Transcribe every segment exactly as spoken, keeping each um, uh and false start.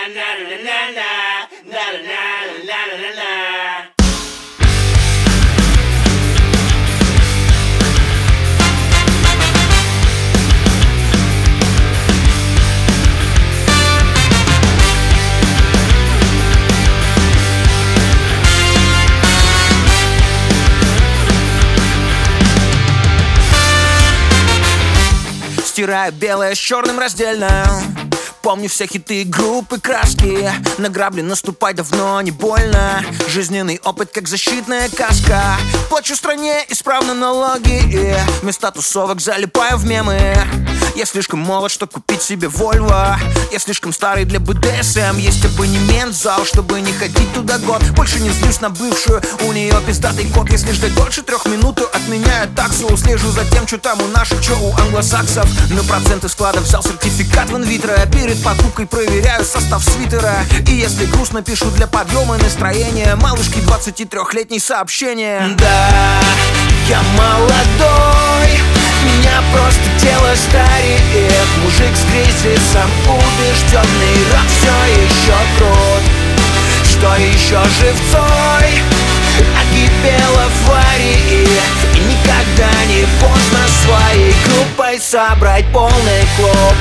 Стираю белое с черным раздельно. Помню все хиты группы краски. На грабли наступать давно не больно. Жизненный опыт как защитная каска. Плачу стране исправно налоги, и вместо тусовок залипаю в мемы. Я слишком молод, чтоб купить себе Вольво. Я слишком старый для бэ дэ эс эм. Есть абонемент в зал, чтобы не ходить туда год. Больше не злюсь на бывшую, у нее пиздатый код. Если ждать дольше трех минут, то отменяю таксу. Слежу за тем, что там у наших, что у англосаксов. На проценты складов взял сертификат в инвитро. Перед покупкой проверяю состав свитера. И если грустно, пишу для подъема настроения малышки двадцатитрёхлетней сообщение. Да, я молодой, меня просто тело стареет. Мужик с кризисом убежденный, рад все еще крут. Что еще живцой окипело в аварии. И никогда не поздно своей группой собрать полный клуб.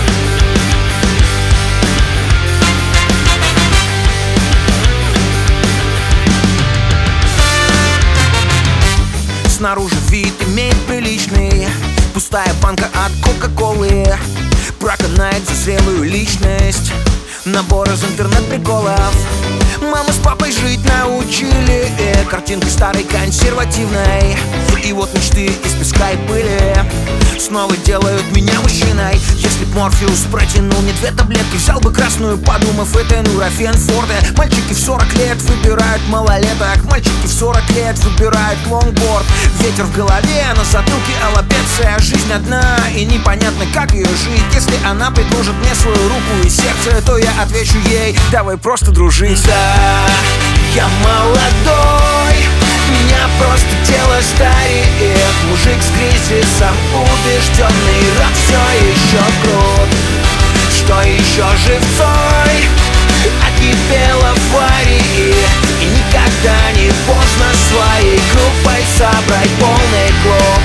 Снаружи вид имеет приличный. Пустая банка от кока-колы проканает за зрелую личность. Набор из интернет-приколов. Мама с папой жить научили, и картинкой старой консервативной. И вот мечты из песка и пыли снова делают меня мужчиной. Если б Морфеус протянул мне две таблетки, взял бы красную, подумав, это нурофен форте. Мальчики в сорок лет выбирают малолеток. Мальчики в сорок лет выбирают лонгборд. Ветер в голове, на затылке аллопеция. Жизнь одна, и непонятно, как ее жить. Если она предложит мне свою руку и сердце, то я отвечу ей: давай просто дружить. Да, я молодой, меня просто тело стареет. Мужик с кризисом убежденный, рад все еще крут. Что еще живцой окипело в аварии. И никогда не поздно своей группой собрать полный клуб.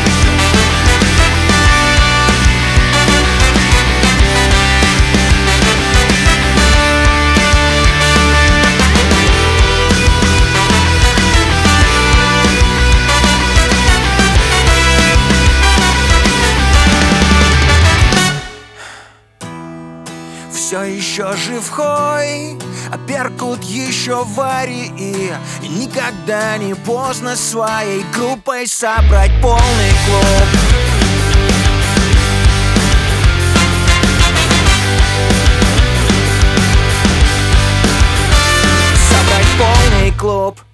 Все еще жив Хой, а Беркут еще в аварии. И никогда не поздно своей группой собрать полный клуб. Собрать полный клуб.